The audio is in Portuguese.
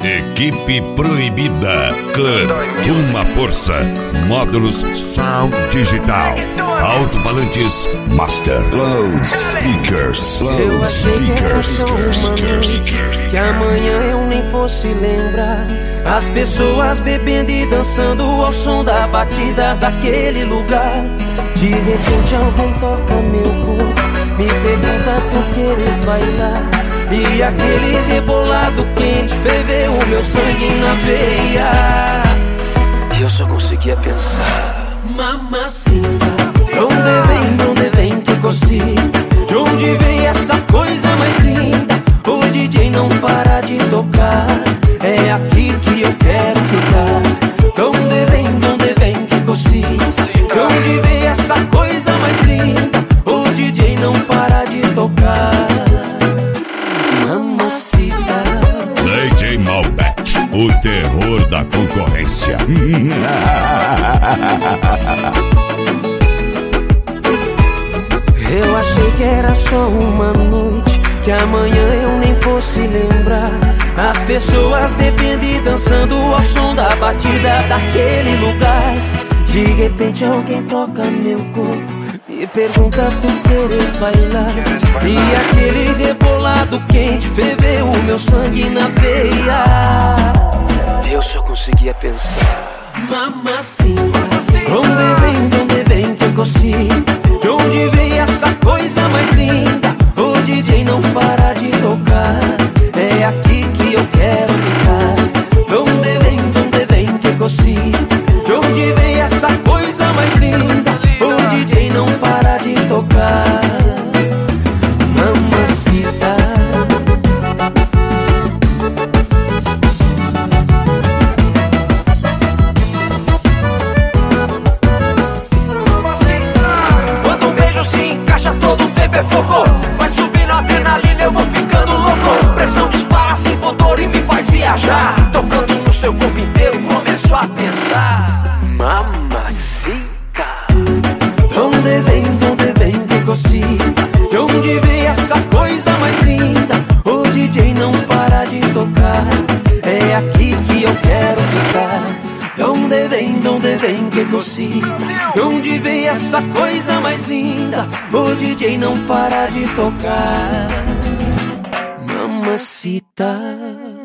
Equipe Proibida Club, uma força. Módulos Sound Digital, alto-falantes Master, Loud Speakers, Eu achei que era só uma noite, que amanhã eu nem fosse lembrar. As pessoas bebendo e dançando ao som da batida daquele lugar. De repente alguém toca meu corpo, me pergunta tu queres bailar. E aquele rebolado quente ferveu o meu sangue na veia. E eu só conseguia pensar: mamacita, onde vem que cosita? De onde vem essa coisa mais linda? O DJ não para de tocar, é aqui que eu quero ficar. Onde vem que cosita? De onde vem essa coisa mais linda? O DJ não para de tocar. Mamacita. DJ Malbec, o terror da concorrência. Eu achei que era só uma noite, que amanhã eu nem fosse lembrar. As pessoas bebendo e dançando ao som da batida daquele lugar. De repente alguém toca meu corpo, me pergunta tu queres bailar. E aquele rebolado quente ferveu o meu sangue na veia. Eu só conseguia pensar: mamacita, onde vem que cosita? De onde vem essa coisa mais linda? O DJ não para de tocar, é aqui que eu quero ficar. Onde vem que cosita? De onde vem essa coisa mais linda? O DJ não para de tocar. Mamacita. Quando um beijo se encaixa, todo o tempo é pouco. Vai subindo a adrenalina, eu vou ficando louco. Pressão dispara sem motor e me faz viajar. Tocando no seu corpo inteiro, começo a pensar: mamacita. Onde vem que cosita? De onde vem essa coisa mais linda? O DJ não para de tocar, é aqui que eu quero ficar. Onde vem que cosita? De onde vem essa coisa mais linda? O DJ não para de tocar. Mamacita.